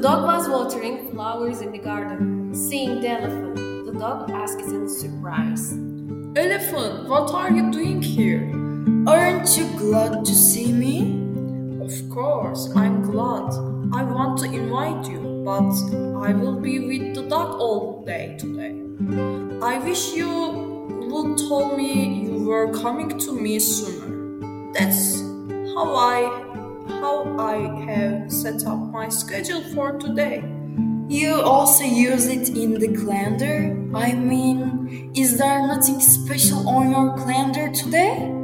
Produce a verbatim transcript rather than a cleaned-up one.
dog was watering flowers in the garden. Seeing the elephant, the dog asked in surprise. Elephant, what are you doing here? Aren't you glad to see me? Of course, I'm glad. I want to invite you, but I will be with the dog all day today. I wish you would told me you were coming to me sooner. That's how I how I have set up my schedule for today. You also use it in the calendar? I mean, is there nothing special on your calendar today?